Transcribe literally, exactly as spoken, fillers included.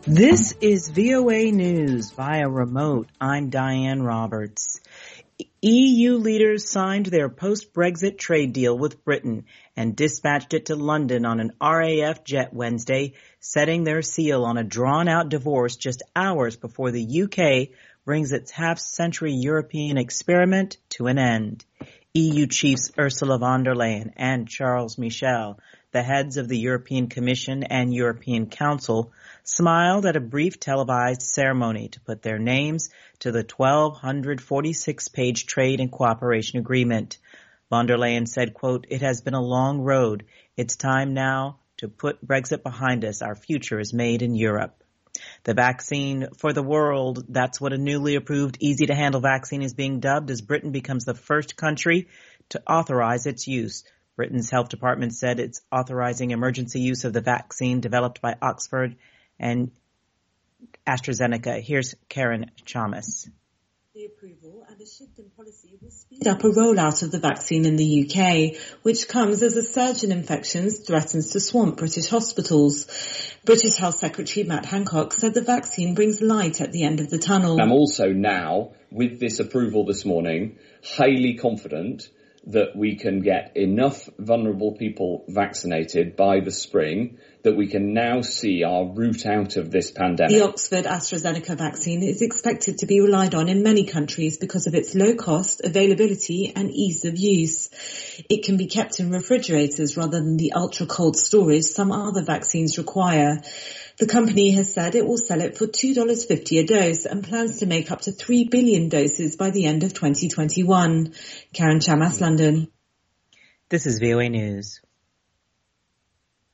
This is V O A News via remote. I'm Diane Roberts. E U leaders signed their post-Brexit trade deal with Britain and dispatched it to London on an R A F jet Wednesday, setting their seal on a drawn-out divorce just hours before the U K brings its half-century European experiment to an end. E U chiefs Ursula von der Leyen and Charles Michel, the heads of the European Commission and European Council, smiled at a brief televised ceremony to put their names to the twelve forty-six page trade and cooperation agreement. Von der Leyen said, quote, "It has been a long road. It's time now to put Brexit behind us. Our future is made in Europe." The vaccine for the world, that's what a newly approved, easy-to-handle vaccine is being dubbed as Britain becomes the first country to authorize its use. Britain's health department said it's authorizing emergency use of the vaccine developed by Oxford and AstraZeneca. Here's Karen Chalmers. The approval and a shift in policy will speed up a rollout of the vaccine in the U K, which comes as a surge in infections threatens to swamp British hospitals. British Health Secretary Matt Hancock said the vaccine brings light at the end of the tunnel. I'm also now, with this approval this morning, highly confident that we can get enough vulnerable people vaccinated by the spring that we can now see our route out of this pandemic. The Oxford AstraZeneca vaccine is expected to be relied on in many countries because of its low cost, availability and ease of use. It can be kept in refrigerators rather than the ultra-cold storage some other vaccines require. The company has said it will sell it for two dollars fifty a dose and plans to make up to three billion doses by the end of twenty twenty-one. Karen Chamas, London. This is V O A News.